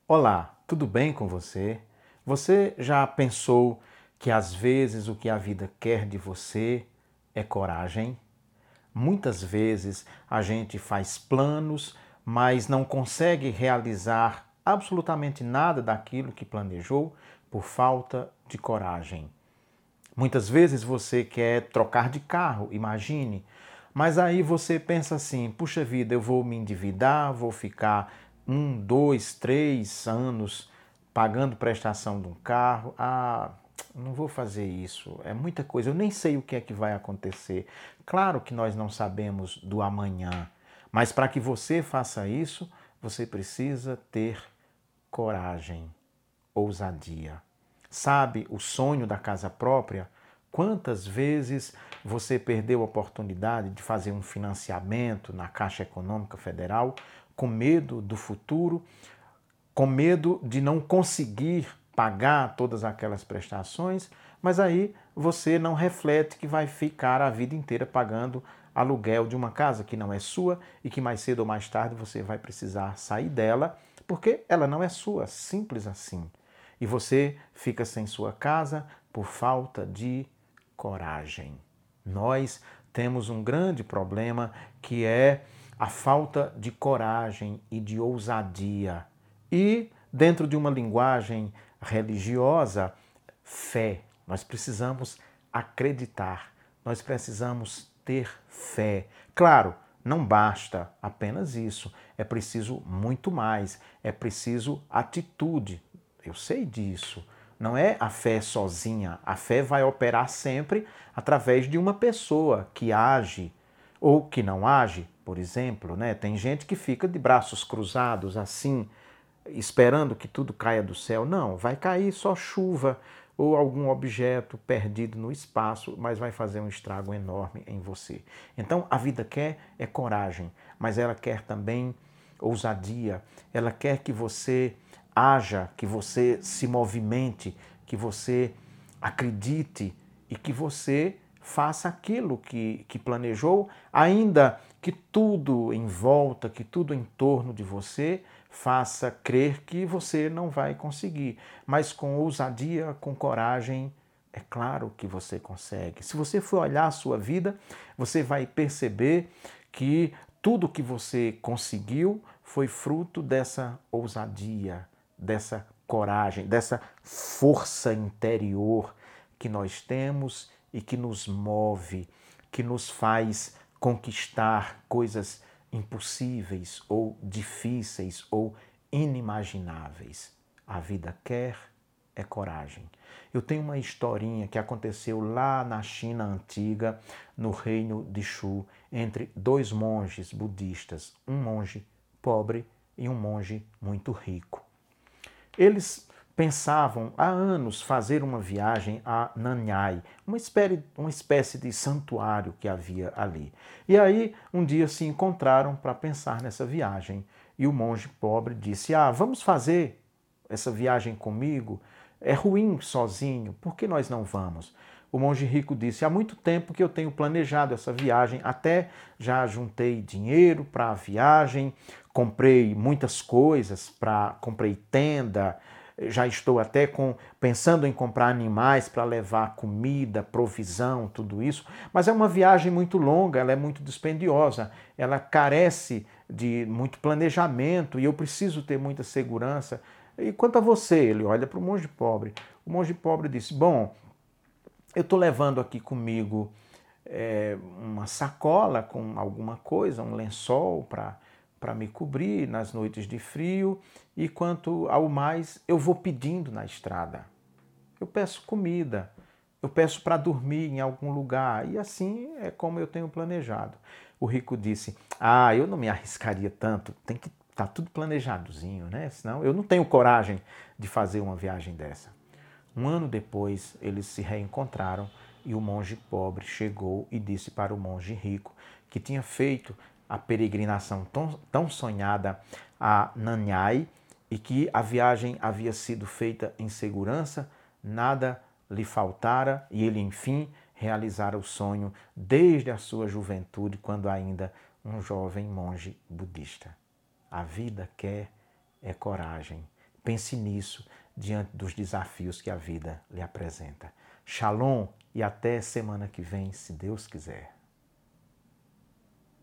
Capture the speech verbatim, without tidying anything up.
Olá, tudo bem com você? Você já pensou que às vezes o que a vida quer de você é coragem? Muitas vezes a gente faz planos, mas não consegue realizar absolutamente nada daquilo que planejou por falta de coragem. Muitas vezes você quer trocar de carro, imagine, mas aí você pensa assim: puxa vida, eu vou me endividar, vou ficar um, dois, três anos pagando prestação de um carro. Ah, não vou fazer isso, é muita coisa, eu nem sei o que é que vai acontecer. Claro que nós não sabemos do amanhã, mas para que você faça isso, você precisa ter coragem, ousadia. Sabe o sonho da casa própria? Quantas vezes você perdeu a oportunidade de fazer um financiamento na Caixa Econômica Federal com medo do futuro, com medo de não conseguir pagar todas aquelas prestações, mas aí você não reflete que vai ficar a vida inteira pagando aluguel de uma casa que não é sua e que mais cedo ou mais tarde você vai precisar sair dela porque ela não é sua, simples assim. E você fica sem sua casa por falta de coragem. Nós temos um grande problema que é a falta de coragem e de ousadia. E, dentro de uma linguagem religiosa, fé. Nós precisamos acreditar, nós precisamos ter fé. Claro, não basta apenas isso, é preciso muito mais, é preciso atitude. Eu sei disso. Não é a fé sozinha. A fé vai operar sempre através de uma pessoa que age ou que não age, por exemplo, né? Tem gente que fica de braços cruzados assim, esperando que tudo caia do céu. Não, vai cair só chuva ou algum objeto perdido no espaço, mas vai fazer um estrago enorme em você. Então, a vida quer é coragem, mas ela quer também ousadia. Ela quer que você haja, que você se movimente, que você acredite e que você faça aquilo que, que planejou, ainda que tudo em volta, que tudo em torno de você faça crer que você não vai conseguir. Mas com ousadia, com coragem, é claro que você consegue. Se você for olhar a sua vida, você vai perceber que tudo que você conseguiu foi fruto dessa ousadia, dessa coragem, dessa força interior que nós temos e que nos move, que nos faz conquistar coisas impossíveis ou difíceis ou inimagináveis. A vida quer é coragem. Eu tenho uma historinha que aconteceu lá na China antiga, no reino de Shu, entre dois monges budistas, um monge pobre e um monge muito rico. Eles pensavam há anos fazer uma viagem a Nanyai, uma espécie, uma espécie de santuário que havia ali. E aí, um dia se encontraram para pensar nessa viagem. E o monge pobre disse: Ah, vamos fazer essa viagem comigo? É ruim sozinho, por que nós não vamos? O monge rico disse: Há muito tempo que eu tenho planejado essa viagem, até já juntei dinheiro para a viagem, comprei muitas coisas, para comprei tenda, já estou até com, pensando em comprar animais para levar comida, provisão, tudo isso. Mas é uma viagem muito longa, ela é muito dispendiosa, ela carece de muito planejamento e eu preciso ter muita segurança. E quanto a você, ele olha para o monge pobre. O monge pobre disse: Bom, eu estou levando aqui comigo é, uma sacola com alguma coisa, um lençol para para me cobrir nas noites de frio, e quanto ao mais, eu vou pedindo na estrada. Eu peço comida, eu peço para dormir em algum lugar, e assim é como eu tenho planejado. O rico disse: Ah, eu não me arriscaria tanto, tem que estar tá tudo planejadozinho, né? Senão eu não tenho coragem de fazer uma viagem dessa. Um ano depois, eles se reencontraram e o monge pobre chegou e disse para o monge rico que tinha feito a peregrinação tão, tão sonhada a Nanyai e que a viagem havia sido feita em segurança, nada lhe faltara e ele, enfim, realizara o sonho desde a sua juventude, quando ainda um jovem monge budista. A vida quer é coragem. Pense nisso diante dos desafios que a vida lhe apresenta. Shalom e até semana que vem, se Deus quiser.